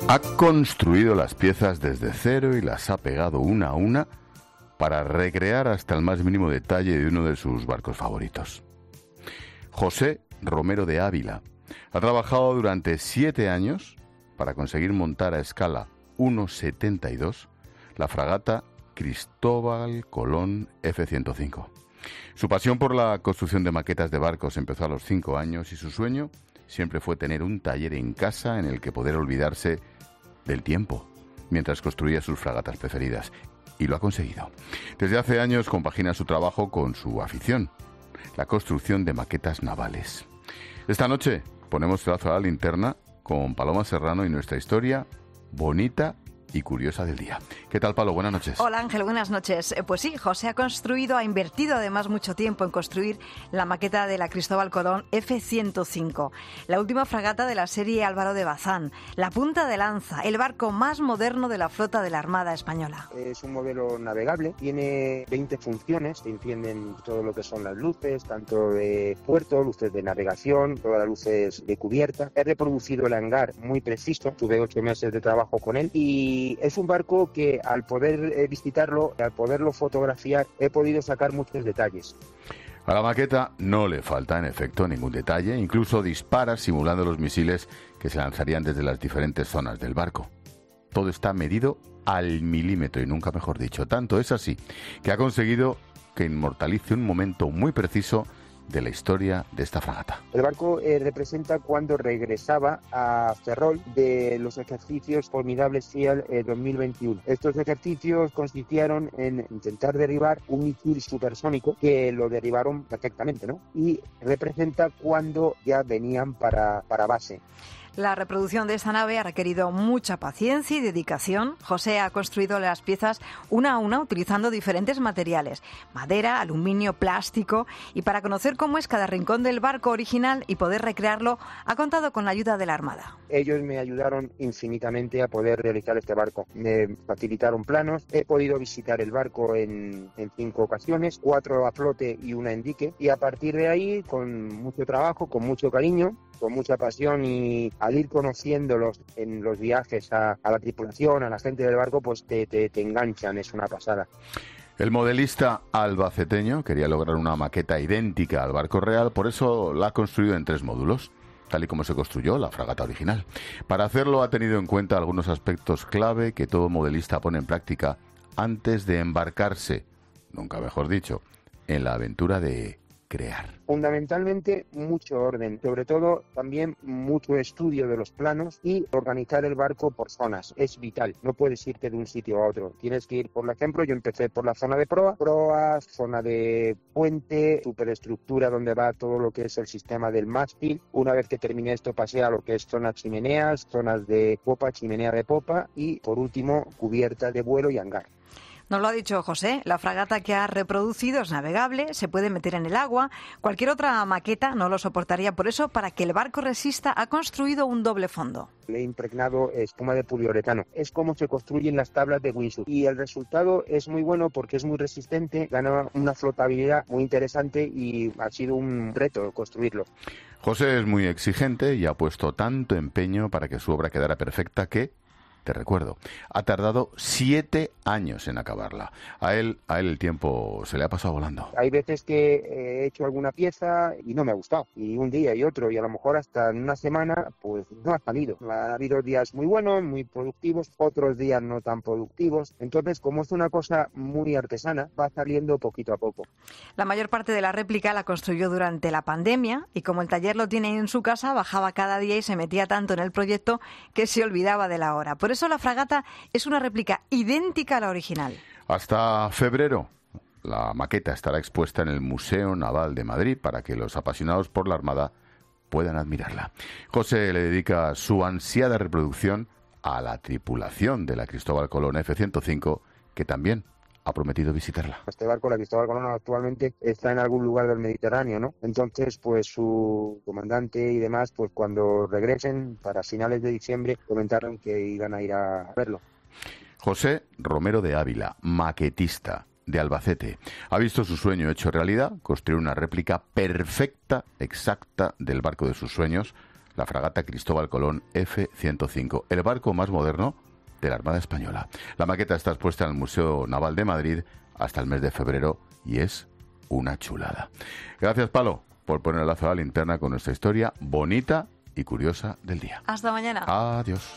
Ha construido las piezas desde cero y las ha pegado una a una para recrear hasta el más mínimo detalle de uno de sus barcos favoritos. José Romero de Ávila ha trabajado durante 7 años para conseguir montar a escala 1,72 la fragata Cristóbal Colón F-105. Su pasión por la construcción de maquetas de barcos empezó a los 5 años y su sueño siempre fue tener un taller en casa en el que poder olvidarse del tiempo mientras construía sus fragatas preferidas. Y lo ha conseguido. Desde hace años compagina su trabajo con su afición, la construcción de maquetas navales. Esta noche ponemos trazo a la linterna con Paloma Serrano y nuestra historia bonita y curiosa del día. ¿Qué tal, Palo? Buenas noches. Hola, Ángel, buenas noches. Pues sí, José ha invertido además mucho tiempo en construir la maqueta de la Cristóbal Colón F-105, la última fragata de la serie Álvaro de Bazán, la punta de lanza, el barco más moderno de la flota de la Armada Española. Es un modelo navegable, tiene 20 funciones, se encienden todo lo que son las luces, tanto de puerto, luces de navegación, todas las luces de cubierta. He reproducido el hangar muy preciso, tuve 8 meses de trabajo con él y es un barco que al poder visitarlo, al poderlo fotografiar, he podido sacar muchos detalles. A la maqueta no le falta, en efecto, ningún detalle. Incluso dispara simulando los misiles que se lanzarían desde las diferentes zonas del barco. Todo está medido al milímetro y nunca mejor dicho. Tanto es así que ha conseguido que inmortalice un momento muy preciso de la historia de esta fragata. El barco representa cuando regresaba a Ferrol de los ejercicios formidables SEAL 2021. Estos ejercicios consistieron en intentar derribar un misil supersónico que lo derribaron perfectamente, ¿no? Y representa cuando ya venían para base. La reproducción de esta nave ha requerido mucha paciencia y dedicación. José ha construido las piezas una a una utilizando diferentes materiales, madera, aluminio, plástico, y para conocer cómo es cada rincón del barco original y poder recrearlo, ha contado con la ayuda de la Armada. Ellos me ayudaron infinitamente a poder realizar este barco. Me facilitaron planos, he podido visitar el barco en 5 ocasiones, 4 a flote y 1 en dique, y a partir de ahí, con mucho trabajo, con mucho cariño, con mucha pasión y al ir conociéndolos en los viajes a la tripulación, a la gente del barco, pues te enganchan, es una pasada. El modelista albaceteño quería lograr una maqueta idéntica al barco real, por eso la ha construido en 3 módulos, tal y como se construyó la fragata original. Para hacerlo ha tenido en cuenta algunos aspectos clave que todo modelista pone en práctica antes de embarcarse, nunca mejor dicho, en la aventura de crear. Fundamentalmente mucho orden, sobre todo también mucho estudio de los planos y organizar el barco por zonas, es vital, no puedes irte de un sitio a otro, tienes que ir, por ejemplo, yo empecé por la zona de proa, zona de puente, superestructura donde va todo lo que es el sistema del mástil. Una vez que terminé esto pasé a lo que es zonas chimeneas, zonas de popa, chimenea de popa y por último cubierta de vuelo y hangar. Nos lo ha dicho José, la fragata que ha reproducido es navegable, se puede meter en el agua, cualquier otra maqueta no lo soportaría, por eso para que el barco resista ha construido un doble fondo. Le he impregnado espuma de poliuretano, es como se construyen las tablas de windsurf y el resultado es muy bueno porque es muy resistente, gana una flotabilidad muy interesante y ha sido un reto construirlo. José es muy exigente y ha puesto tanto empeño para que su obra quedara perfecta que, te recuerdo, ha tardado 7 años en acabarla. A él el tiempo se le ha pasado volando. Hay veces que he hecho alguna pieza y no me ha gustado, y un día y otro, y a lo mejor hasta en una semana, pues no ha salido. Ha habido días muy buenos, muy productivos, otros días no tan productivos. Entonces, como es una cosa muy artesana, va saliendo poquito a poco. La mayor parte de la réplica la construyó durante la pandemia, y como el taller lo tiene en su casa, bajaba cada día y se metía tanto en el proyecto que se olvidaba de la hora. Por eso la fragata es una réplica idéntica a la original. Hasta febrero, la maqueta estará expuesta en el Museo Naval de Madrid para que los apasionados por la Armada puedan admirarla. José le dedica su ansiada reproducción a la tripulación de la Cristóbal Colón F-105, que también ha prometido visitarla. Este barco, la Cristóbal Colón, actualmente está en algún lugar del Mediterráneo, ¿no? Entonces, pues su comandante y demás, pues cuando regresen para finales de diciembre, comentaron que iban a ir a verlo. José Romero de Ávila, maquetista de Albacete, ha visto su sueño hecho realidad, construir una réplica perfecta, exacta del barco de sus sueños, la fragata Cristóbal Colón F-105, el barco más moderno de la Armada Española. La maqueta está expuesta en el Museo Naval de Madrid hasta el mes de febrero y es una chulada. Gracias, Palo, por poner el lazo a la linterna con nuestra historia bonita y curiosa del día. Hasta mañana. Adiós.